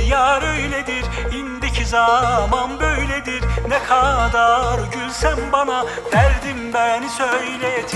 yar öyledir. İndiki zaman böyledir. Ne kadar gülsem bana derdim beni söyletir.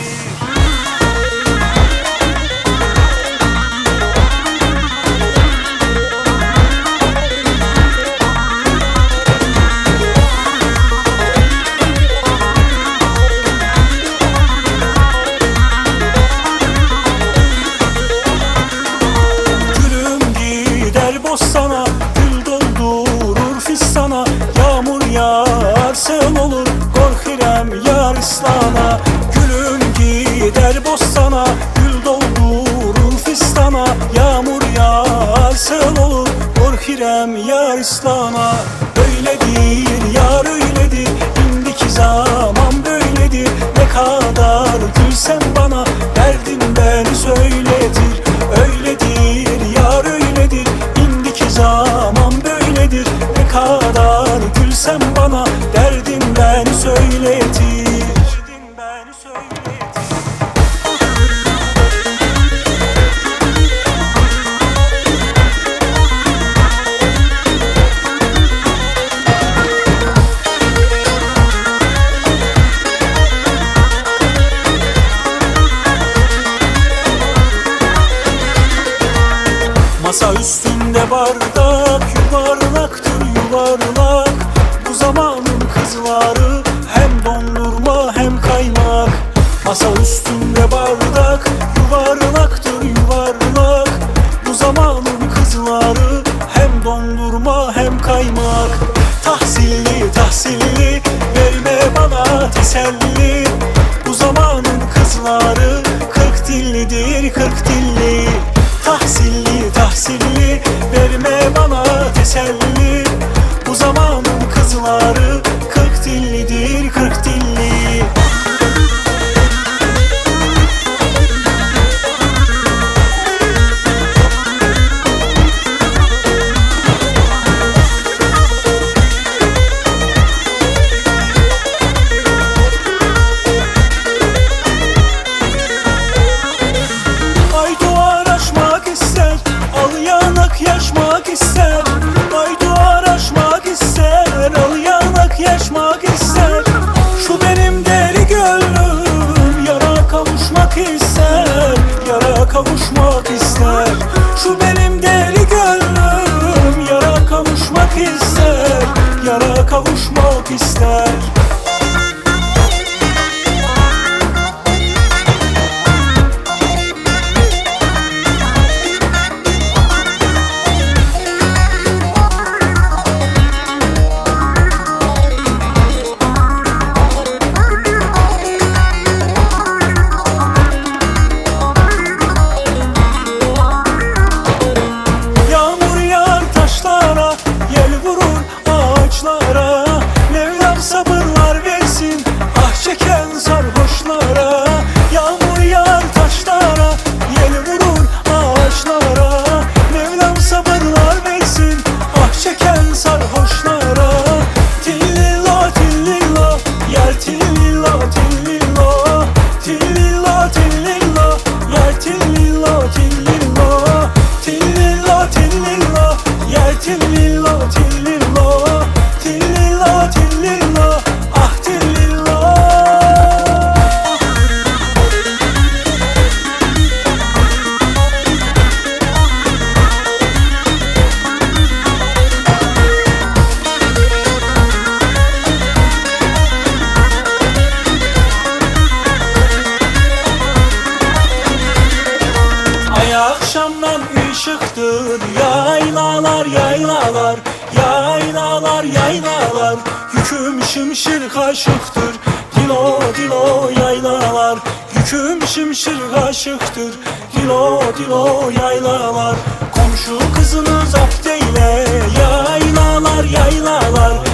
Sana gül doldurur fistana, yağmur yağarsın olur korkarım yar ıslana. Gülüm gider bostana, gül doldurur fistana, yağmur yağarsın olur korkarım yar ıslana. Öyledir yar öyledir, indiki zaman böyledir. Ne kadar gülsem bana derdim beni söyletir. Öyledir yar öyledir, zaman böyledir. Ne kadar gülsem bana derdim beni söyletir. Masa üstünde bardak yuvarlaktır yuvarlak. Bu zamanın kızları hem dondurma hem kaymak. Masa üstünde bardak yuvarlaktır yuvarlak. Bu zamanın kızları hem dondurma hem kaymak. Tahsilli tahsilli verme bana teselli. Bu zamanın kızları 40 dillidir 40 dilli. Tahsilli tahsilli verme bana teselli. Bu zamanın kızları 40 dillidir 40 dilli. Yaşmak ister, ay duvar aşmak ister, al yanak yaşmak ister. Şu benim deli gönlüm yara kavuşmak ister, yara kavuşmak ister. Şu benim deli gönlüm yara kavuşmak ister, yara kavuşmak ister. Mevlam sabırlar versin ah çeken sarhoşlara. Yağmur yağar taşlara, yel vurur ağaçlara. Mevlam sabırlar versin ah çeken sarhoşlara. Tillilla tillilla yer tillilla tillilla, tillilla tillilla yer tillilla tillilla, tillilla tillilla yer tillilla tillilla, tillilla tillilla ah tillilla. Ay akşamdan ışıktır yaylalar yaylalar, yaylalar yaylalar. Yüküm şimşir kaşıktır dilo dilo yaylalar. Yüküm şimşir kaşıktır dilo dilo yaylalar. Komşu kızını zapt eyle yaylalar yaylalar.